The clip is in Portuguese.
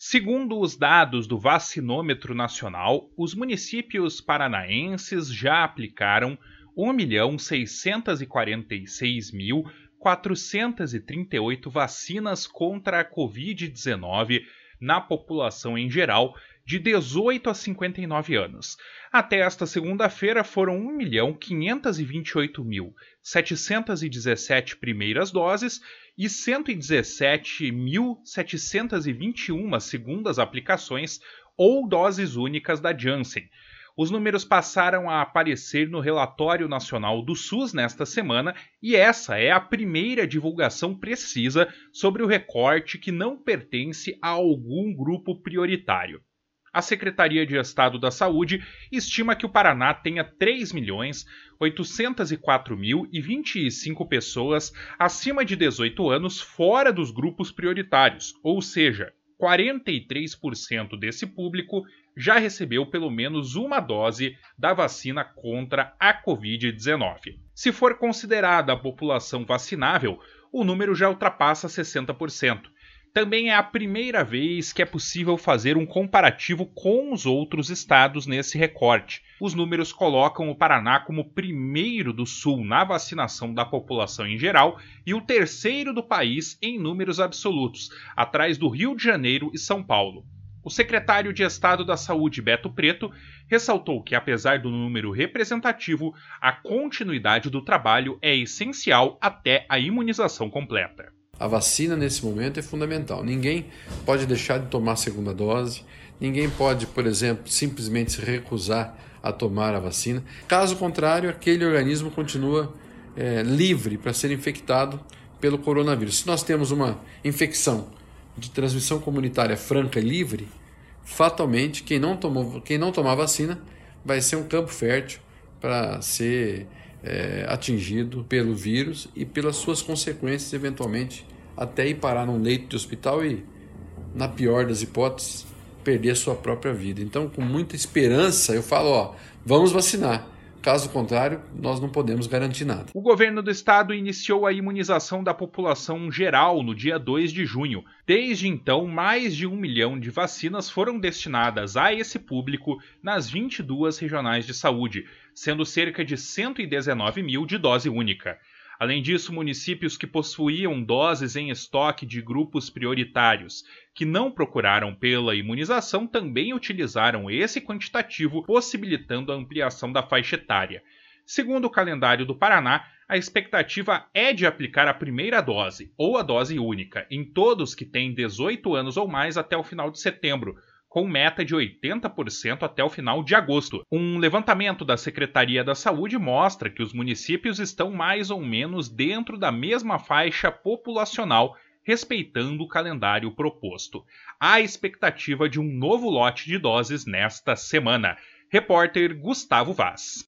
Segundo os dados do Vacinômetro Nacional, os municípios paranaenses já aplicaram 1.646.438 vacinas contra a Covid-19 na população em geral de 18 a 59 anos. Até esta segunda-feira foram 1.528.717 primeiras doses e 117.721 segundas aplicações ou doses únicas da Janssen. Os números passaram a aparecer no Relatório Nacional do SUS nesta semana e essa é a primeira divulgação precisa sobre o recorte que não pertence a algum grupo prioritário. A Secretaria de Estado da Saúde estima que o Paraná tenha 3.804.025 pessoas acima de 18 anos fora dos grupos prioritários, ou seja, 43% desse público já recebeu pelo menos uma dose da vacina contra a Covid-19. Se for considerada a população vacinável, o número já ultrapassa 60%. Também é a primeira vez que é possível fazer um comparativo com os outros estados nesse recorte. Os números colocam o Paraná como o primeiro do Sul na vacinação da população em geral e o terceiro do país em números absolutos, atrás do Rio de Janeiro e São Paulo. O secretário de Estado da Saúde, Beto Preto, ressaltou que, apesar do número representativo, a continuidade do trabalho é essencial até a imunização completa. A vacina nesse momento é fundamental. Ninguém pode deixar de tomar a segunda dose, ninguém pode, por exemplo, simplesmente se recusar a tomar a vacina. Caso contrário, aquele organismo continua livre para ser infectado pelo coronavírus. Se nós temos uma infecção de transmissão comunitária franca e livre, fatalmente quem não tomar vacina vai ser um campo fértil para ser atingido pelo vírus e pelas suas consequências, eventualmente até ir parar num leito de hospital e, na pior das hipóteses, perder a sua própria vida. Então, com muita esperança, eu falo, vamos vacinar. Caso contrário, nós não podemos garantir nada. O governo do estado iniciou a imunização da população geral no dia 2 de junho. Desde então, mais de 1 milhão de vacinas foram destinadas a esse público nas 22 regionais de saúde, sendo cerca de 119 mil de dose única. Além disso, municípios que possuíam doses em estoque de grupos prioritários que não procuraram pela imunização também utilizaram esse quantitativo, possibilitando a ampliação da faixa etária. Segundo o calendário do Paraná, a expectativa é de aplicar a primeira dose, ou a dose única, em todos que têm 18 anos ou mais até o final de setembro, com meta de 80% até o final de agosto. Um levantamento da Secretaria da Saúde mostra que os municípios estão mais ou menos dentro da mesma faixa populacional, respeitando o calendário proposto. Há expectativa de um novo lote de doses nesta semana. Repórter Gustavo Vaz.